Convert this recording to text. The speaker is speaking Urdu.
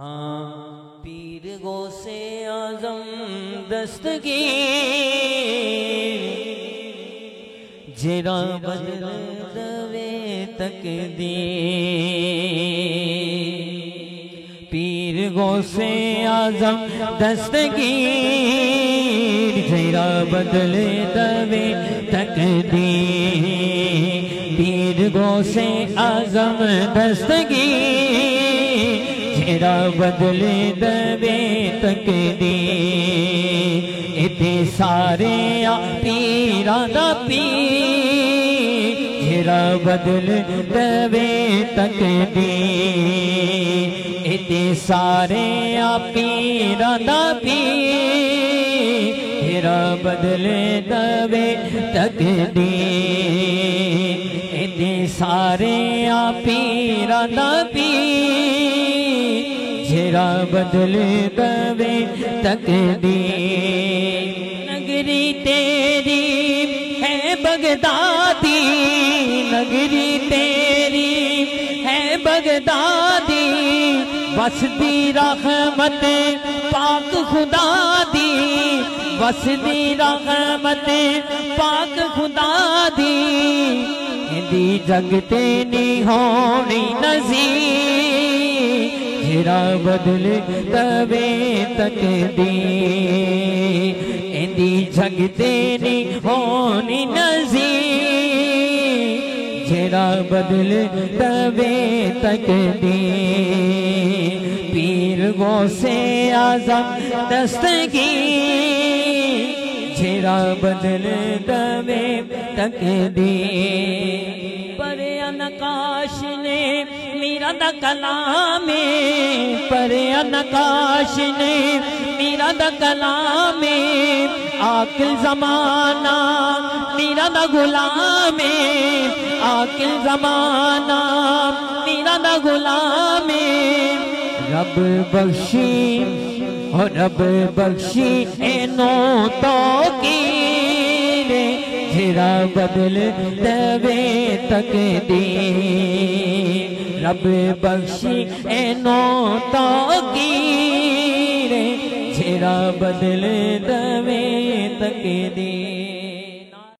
ہاں پیر غوث اعظم دستگیر جرا بدل دوے تقدیر پیر غوث اعظم دستگیر جرا بدل دوے تقدیر پیر غوث اعظم دستگیر جرا بدل دوے تقدیر اتے سارے پیراں دا پیر جرا بدل دوے تقدیر اتے سارے پیراں دا پیر جرا بدل دوے تقدیر اتے سارے پیراں دا پیر جرا بدل دوے تقدیر نگری تیری ہے بغدادی نگری تیری ہے بغدادی وسدی رحمت پاک خدا دی وسدی رحمت پاک خدا دی دی جگتے نہیں ہونی نظیر جرا بدل دوے تقدیر اندی جگتے نہیں ہونی نظیر جرا بدل دوے تقدیر پیر غوث اعظم دستگیر جرا بدل دوے تقدیر پرے نقاش نے میرا دا کلام پرے نقاش نے میرا دا کلام عاقل زمانہ میرا دا غلام عاقل زمانہ میرا دا غلام رب بخشی اور رب بخشی اینو توقیر جرا بدل دوے تقدیر رب بخشی اینو توقیر جرا بدل دوے تقدیر